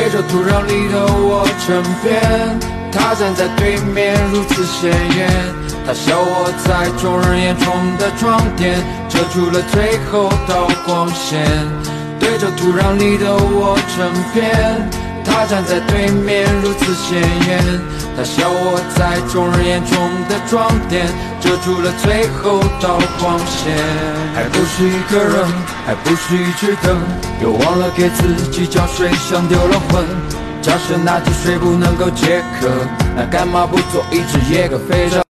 对着土壤里的我争辩。他站在对面如此显眼，他笑我在众人眼中的装点，遮住了最后道光线。对着土壤里的我争辩，他站在对面如此显眼，他笑我在众人眼中的装点，遮住了最后道光线。还不是一个人，还不是一只灯，又忘了给自己浇水，像丢了魂。假设那滴水不能够解渴，那干嘛不做一只野鸽飞着